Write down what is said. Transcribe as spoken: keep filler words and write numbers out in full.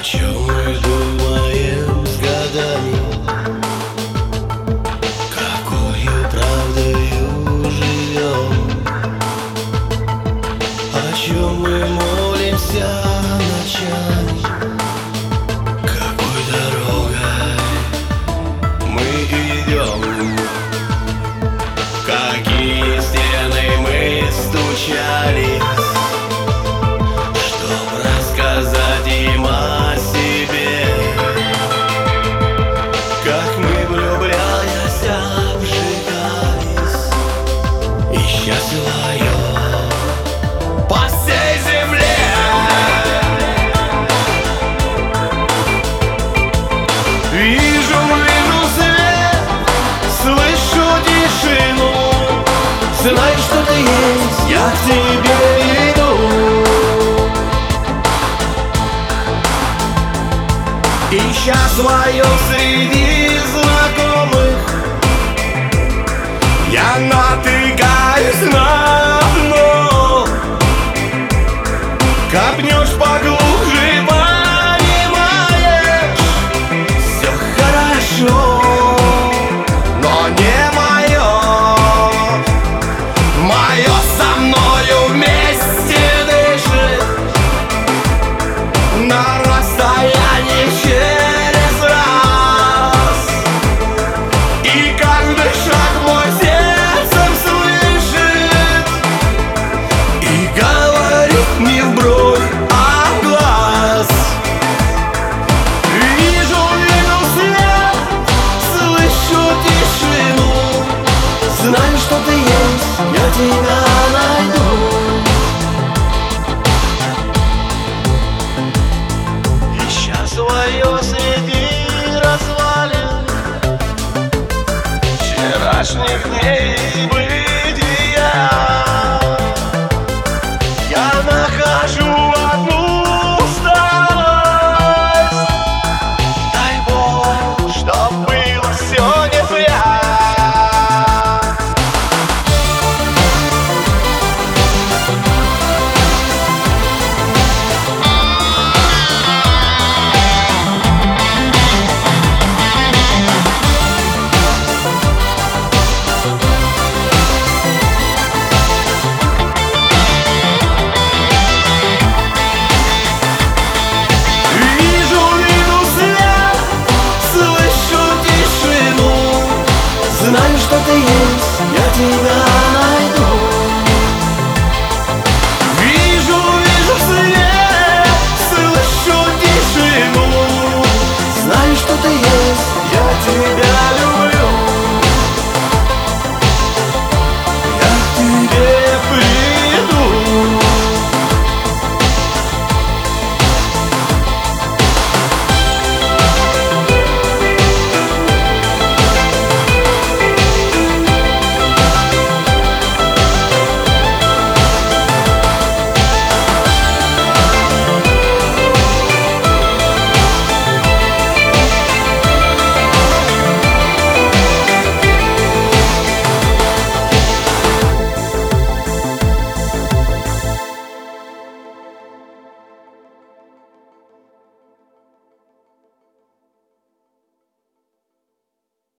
чем мы думаем с годами, какою правдою живем, о чем мы молимся ночами, какой дорогой мы идем, в какие стены мы стучались, чтоб рассказать им о себе, как мы, влюбляясь, обжигались, ища свое по всей земле. Вижу, вижу свет, слышу тишину, знаю, что ты есть, я к тебе иду. Ища свое среди знакомых, я натыкаюсь на дно. Копнешь поглубже, понимаешь, все хорошо, но не мое. Мое со мною вместе дышит на расстоянии через раз. И каждый шаг мой сердцем слышит и говорит не в бровь, а в глаз. Вижу, вижу свет, слышу тишину, знаю, что ты есть, я тебя найду. Ища свое среди развалин вчерашних дней бытия, я нахожу одну усталость. Дай Бог, чтоб было все не зря. Знаю, что ты есть, я тебя